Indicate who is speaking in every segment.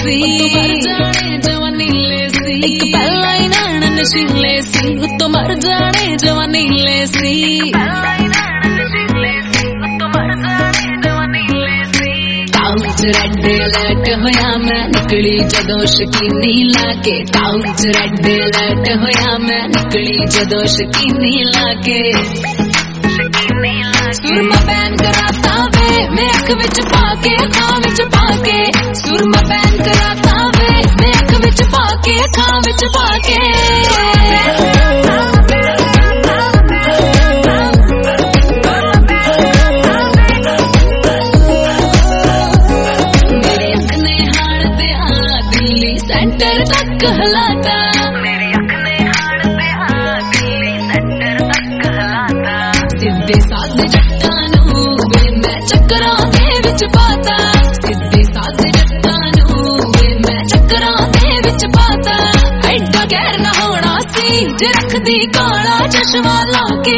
Speaker 1: सी तो मर जाने जवानी ले सी एक पहला ही नाना नशीले सी तो मर जाने जवानी ले सी रेड अलर्ट होया मैं निकली जदों शकीनी लाके काउंट रेड अलर्ट होया मैं निकली जदों शकीनी लाके सुरमा बैन कराता वे मैं अख विच पाके खां विच पाके सुरमा बैन कराता वे मैं अख विच पाके खां विच पाके सेंटर तक हलाता मेरी अख ने हाड़ पे दिल्ली सेंटर तक हलाता सीधे साधे जट्टां नूं वे मैं चक्करां दे विच पाता सीधे साधे जट्टां नूं वे मैं चक्करां दे विच पाता ऐडा गैर ना होना सी जे रखदी काला चश्मा लाके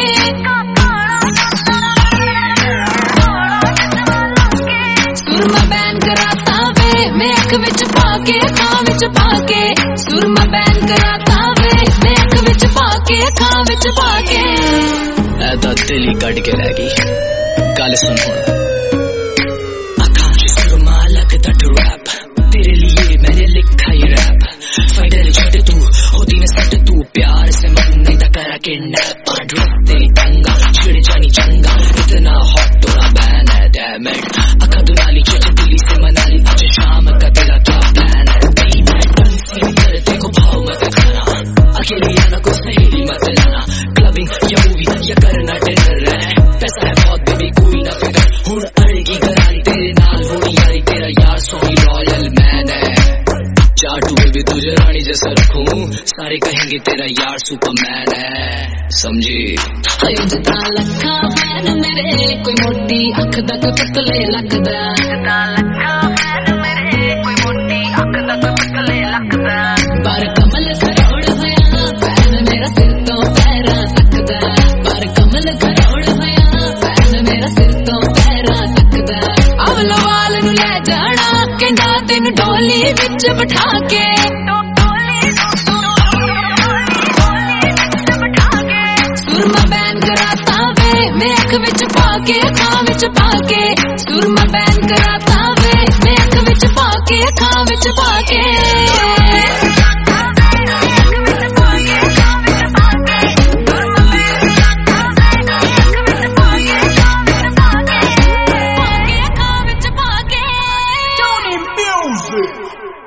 Speaker 1: सुरमा बैन कराता वे मैं अख विच पाके खां विच पाके सुरमा बैन कराता वे मैं अख विच पाके खां विच पाके
Speaker 2: ऐदा दिल ही कट के रह गई गल सुन हुण अखां च सुरमा लगदा ट्रैप तेरे लिए मैंने लिखा ये रैप फाइटर छड़ तू होती न सट तू प्यार से मरने दा करा किडनैप ड्रग तेरी टंगा छिड़ जानी चंगा इतना हॉट तोरा बैन है डैम इट अखां तू नाली चच दिल्ली से मनाली आज शाम का तेरा क्या प्लान है नहीं मैं टन करते को भाव मत खाना अकेले आना कोई सहेली मत लाना क्लबिंग या मूवी या करना डिनर है पैसा है बहुत बेबी कोई ना फिकर हुण अड़ेगी गरारी तेरे नाल होनी यारी तेरा यार सोनी लॉयल मैन है चाटू बेबी तुझे रानी जैसा रखूं सारे कहेंगे तेरा यार सुपरमैन है समझी
Speaker 1: जिता लखा मैन मेरे कोई मोटी अख दा कोई पतले लगदा जिता लखा मैन मेरे कोई मोटी अख दा कोई पतले लगदा पर कमल खरोड़ होया पैन मेरा सिर तो पैरा तकदा पर कमल खरोड़ होया पैन मेरा सिर तो पैरा तकदा अवलो वाल नु ले जाना कहंदा तेन डोली विच बिठा के सुरमा बैन कराता वे मैं अख विच पाके खां विच पाके सुरमा बैन कराता वे मैं अख विच पाके खां विच पाके
Speaker 3: Tony Music.